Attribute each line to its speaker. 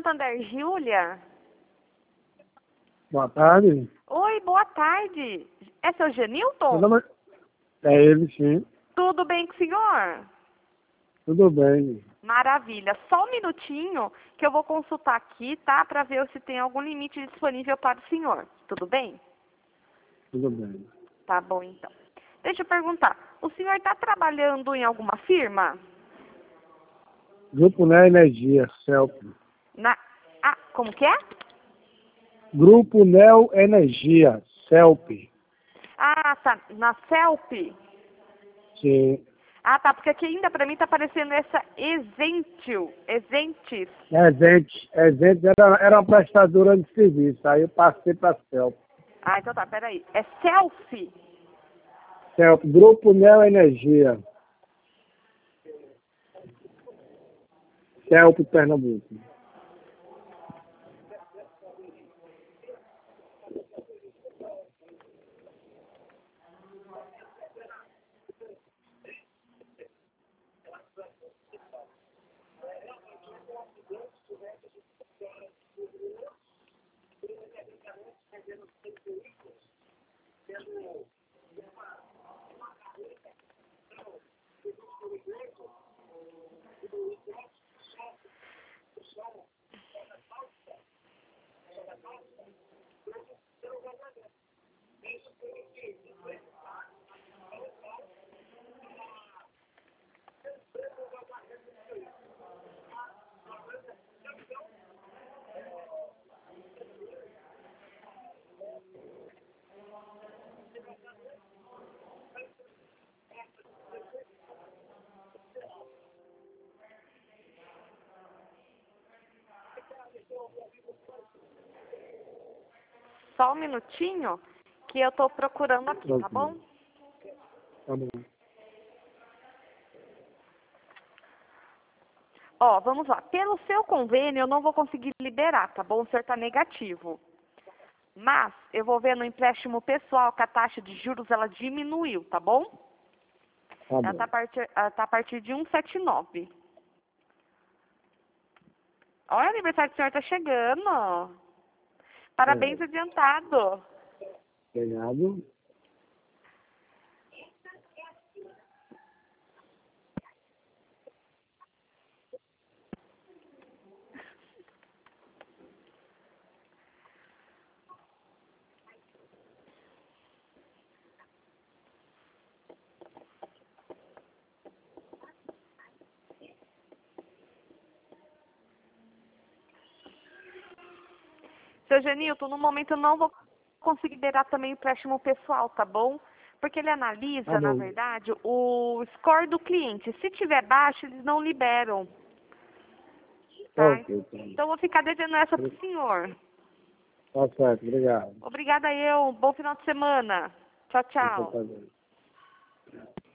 Speaker 1: Santander, Júlia?
Speaker 2: Boa tarde.
Speaker 1: Oi, boa tarde. É seu Genilton?
Speaker 2: É ele, sim.
Speaker 1: Tudo bem com o senhor?
Speaker 2: Tudo bem.
Speaker 1: Maravilha. Só um minutinho que eu vou consultar aqui, tá? Para ver se tem algum limite disponível para o senhor. Tudo bem?
Speaker 2: Tudo bem.
Speaker 1: Tá bom, então. Deixa eu perguntar. O senhor está trabalhando em alguma firma?
Speaker 2: Grupo Neo Energia, CELP.
Speaker 1: Como que é?
Speaker 2: Grupo Neo Energia, CELP.
Speaker 1: Ah, tá. Na CELP?
Speaker 2: Sim.
Speaker 1: Ah, tá. Porque aqui ainda para mim tá aparecendo essa Exentis.
Speaker 2: Exente era uma prestadora de serviço, aí eu passei para CELP.
Speaker 1: Ah, então tá. Peraí. É Selfie?
Speaker 2: CELP, Grupo Neo Energia. CELP, Pernambuco.
Speaker 1: Só um minutinho que eu tô procurando aqui, tá bom?
Speaker 2: Tá bom.
Speaker 1: Ó, vamos lá. Pelo seu convênio, eu não vou conseguir liberar, tá bom? O senhor tá negativo. Mas eu vou ver no empréstimo pessoal que a taxa de juros ela diminuiu, tá bom?
Speaker 2: Tá
Speaker 1: Ela
Speaker 2: bom.
Speaker 1: tá a partir de 1,79. Olha, o aniversário do senhor tá chegando. Parabéns adiantado.
Speaker 2: Obrigado.
Speaker 1: Seu Genilton, no momento eu não vou conseguir liberar também o empréstimo pessoal, tá bom? Porque ele analisa,
Speaker 2: Tá
Speaker 1: na
Speaker 2: bom.
Speaker 1: verdade, o score do cliente. Se tiver baixo, eles não liberam. Tá?
Speaker 2: Ok, tá.
Speaker 1: Então eu vou ficar devendo essa pro senhor.
Speaker 2: Tá certo, obrigado.
Speaker 1: Obrigada eu. Bom final de semana. Tchau,
Speaker 2: Deixa eu
Speaker 1: tchau.
Speaker 2: fazer.